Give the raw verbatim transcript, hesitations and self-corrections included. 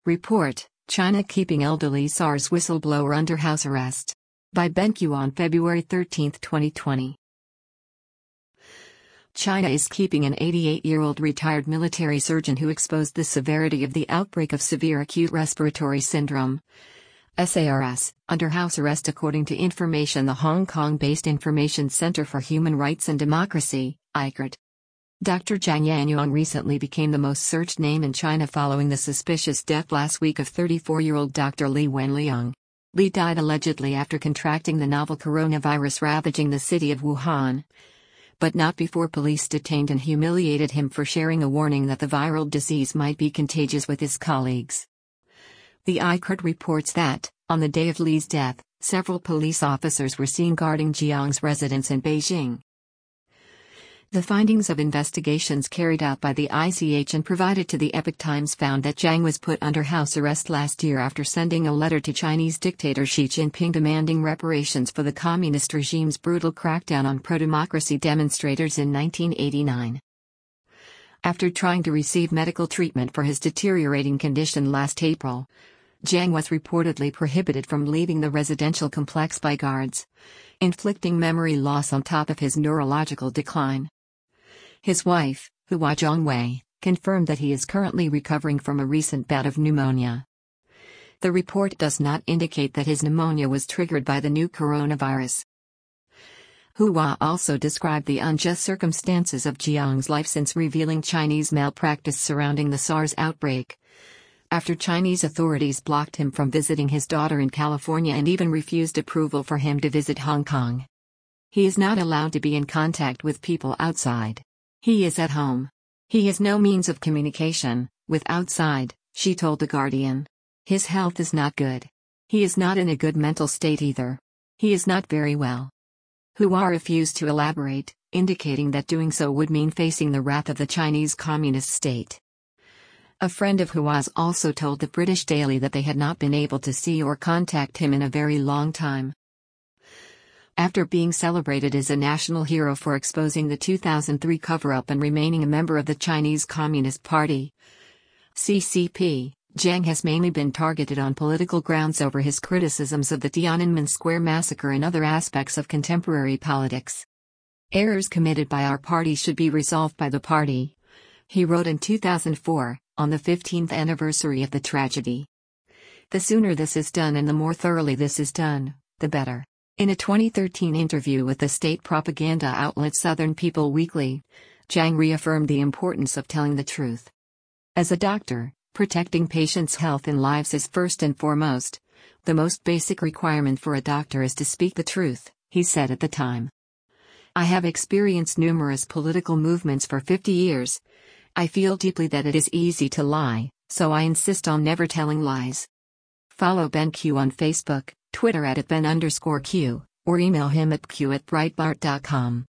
Report: China keeping elderly SARS whistleblower under house arrest. By BenQ on February thirteenth, twenty twenty. China is keeping an eighty-eight-year-old retired military surgeon who exposed the severity of the outbreak of severe acute respiratory syndrome (SARS) under house arrest, according to information the Hong Kong-based Information Center for Human Rights and Democracy, I C R D. Doctor Zhang Yanyuan recently became the most searched name in China following the suspicious death last week of thirty-four-year-old Doctor Li Wenliang. Li died allegedly after contracting the novel coronavirus ravaging the city of Wuhan, but not before police detained and humiliated him for sharing a warning that the viral disease might be contagious with his colleagues. The I C R D reports that, on the day of Li's death, several police officers were seen guarding Jiang's residence in Beijing. The findings of investigations carried out by the I C H and provided to the Epoch Times found that Zhang was put under house arrest last year after sending a letter to Chinese dictator Xi Jinping demanding reparations for the communist regime's brutal crackdown on pro-democracy demonstrators in nineteen eighty-nine. After trying to receive medical treatment for his deteriorating condition last April, Zhang was reportedly prohibited from leaving the residential complex by guards, inflicting memory loss on top of his neurological decline. His wife, Hua Zhongwei, confirmed that he is currently recovering from a recent bout of pneumonia. The report does not indicate that his pneumonia was triggered by the new coronavirus. Hua also described the unjust circumstances of Jiang's life since revealing Chinese malpractice surrounding the SARS outbreak, after Chinese authorities blocked him from visiting his daughter in California and even refused approval for him to visit Hong Kong. He is not allowed to be in contact with people outside. He is at home. He has no means of communication with outside, she told The Guardian. His health is not good. He is not in a good mental state either. He is not very well. Hua refused to elaborate, indicating that doing so would mean facing the wrath of the Chinese Communist state. A friend of Hua's also told the British Daily that they had not been able to see or contact him in a very long time. After being celebrated as a national hero for exposing the two thousand three cover-up and remaining a member of the Chinese Communist Party, C C P, Zhang has mainly been targeted on political grounds over his criticisms of the Tiananmen Square massacre and other aspects of contemporary politics. Errors committed by our party should be resolved by the party, he wrote in two thousand four, on the fifteenth anniversary of the tragedy. The sooner this is done and the more thoroughly this is done, the better. In a twenty thirteen interview with the state propaganda outlet Southern People Weekly, Zhang reaffirmed the importance of telling the truth. As a doctor, protecting patients' health and lives is first and foremost. The most basic requirement for a doctor is to speak the truth, he said at the time. I have experienced numerous political movements for fifty years. I feel deeply that it is easy to lie, so I insist on never telling lies. Follow BenQ on Facebook, Twitter at Ben underscore Q, or email him at q at breitbart dot com.